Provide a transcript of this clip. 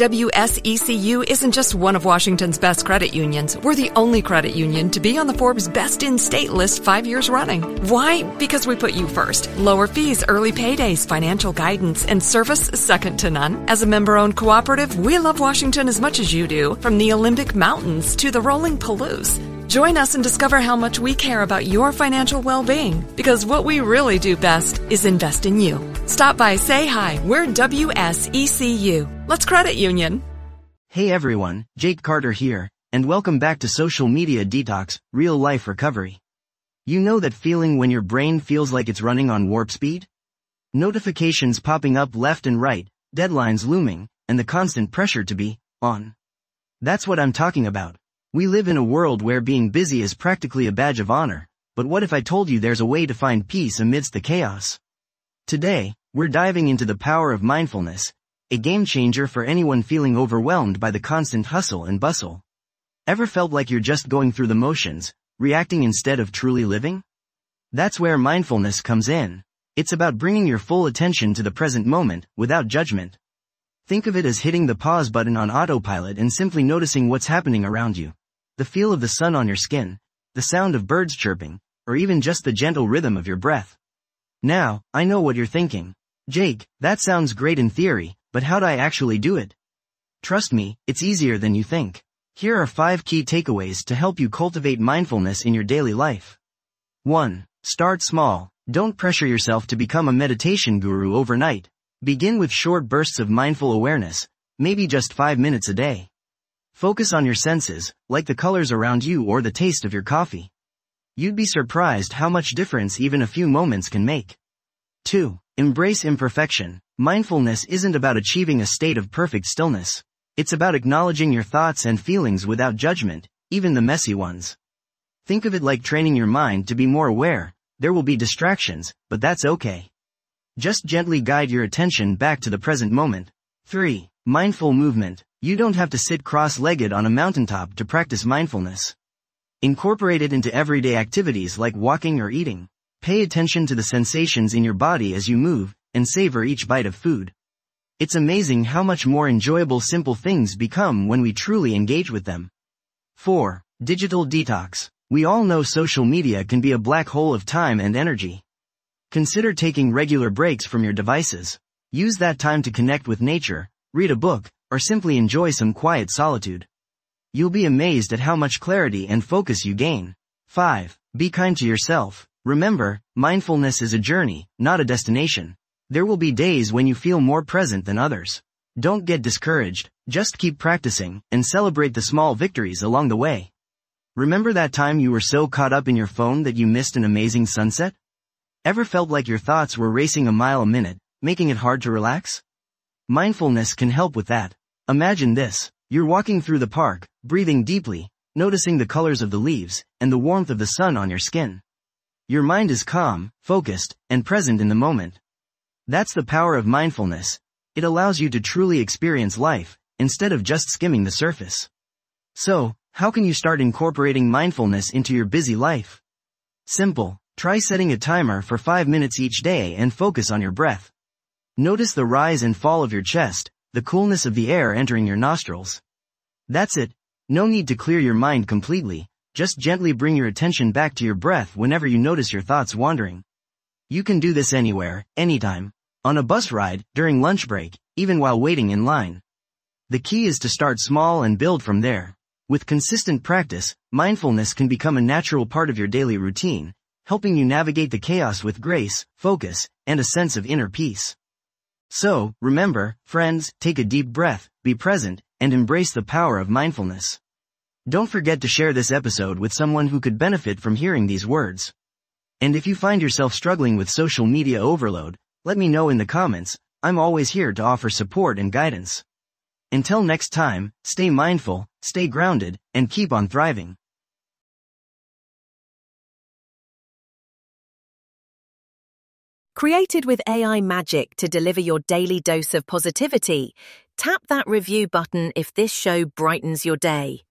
WSECU isn't just one of Washington's best credit unions. We're the only credit union to be on the Forbes Best in State list 5 years running. Why? Because we put you first. Lower fees, early paydays, financial guidance, and service second to none. As a member-owned cooperative, we love Washington as much as you do, from the Olympic Mountains to the rolling Palouse. Join us and discover how much we care about your financial well-being, because what we really do best is invest in you. Stop by, say hi. We're WSECU. Let's credit union. Hey everyone, Jake Carter here, and welcome back to Social Media Detox, Real Life Recovery. You know that feeling when your brain feels like it's running on warp speed? Notifications popping up left and right, deadlines looming, and the constant pressure to be on. That's what I'm talking about. We live in a world where being busy is practically a badge of honor, but what if I told you there's a way to find peace amidst the chaos? Today, we're diving into the power of mindfulness, a game changer for anyone feeling overwhelmed by the constant hustle and bustle. Ever felt like you're just going through the motions, reacting instead of truly living? That's where mindfulness comes in. It's about bringing your full attention to the present moment, without judgment. Think of it as hitting the pause button on autopilot and simply noticing what's happening around you. The feel of the sun on your skin, the sound of birds chirping, or even just the gentle rhythm of your breath. Now, I know what you're thinking. Jake, that sounds great in theory, but how do I actually do it? Trust me, it's easier than you think. Here are 5 key takeaways to help you cultivate mindfulness in your daily life. 1. Start small. Don't pressure yourself to become a meditation guru overnight. Begin with short bursts of mindful awareness, maybe just 5 minutes a day. Focus on your senses, like the colors around you or the taste of your coffee. You'd be surprised how much difference even a few moments can make. 2. Embrace imperfection. Mindfulness isn't about achieving a state of perfect stillness. It's about acknowledging your thoughts and feelings without judgment, even the messy ones. Think of it like training your mind to be more aware. There will be distractions, but that's okay. Just gently guide your attention back to the present moment. 3. Mindful movement. You don't have to sit cross-legged on a mountaintop to practice mindfulness. Incorporate it into everyday activities like walking or eating. Pay attention to the sensations in your body as you move, and savor each bite of food. It's amazing how much more enjoyable simple things become when we truly engage with them. 4. Digital detox. We all know social media can be a black hole of time and energy. Consider taking regular breaks from your devices. Use that time to connect with nature, read a book, or simply enjoy some quiet solitude. You'll be amazed at how much clarity and focus you gain. 5. Be kind to yourself. Remember, mindfulness is a journey, not a destination. There will be days when you feel more present than others. Don't get discouraged, just keep practicing, and celebrate the small victories along the way. Remember that time you were so caught up in your phone that you missed an amazing sunset? Ever felt like your thoughts were racing a mile a minute, making it hard to relax? Mindfulness can help with that. Imagine this. You're walking through the park, breathing deeply, noticing the colors of the leaves, and the warmth of the sun on your skin. Your mind is calm, focused, and present in the moment. That's the power of mindfulness. It allows you to truly experience life, instead of just skimming the surface. So, how can you start incorporating mindfulness into your busy life? Simple. Try setting a timer for 5 minutes each day and focus on your breath. Notice the rise and fall of your chest, the coolness of the air entering your nostrils. That's it. No need to clear your mind completely, just gently bring your attention back to your breath whenever you notice your thoughts wandering. You can do this anywhere, anytime. On a bus ride, during lunch break, even while waiting in line. The key is to start small and build from there. With consistent practice, mindfulness can become a natural part of your daily routine, helping you navigate the chaos with grace, focus, and a sense of inner peace. So, remember, friends, take a deep breath, be present, and embrace the power of mindfulness. Don't forget to share this episode with someone who could benefit from hearing these words. And if you find yourself struggling with social media overload, let me know in the comments. I'm always here to offer support and guidance. Until next time, stay mindful, stay grounded, and keep on thriving. Created with AI magic to deliver your daily dose of positivity, tap that review button if this show brightens your day.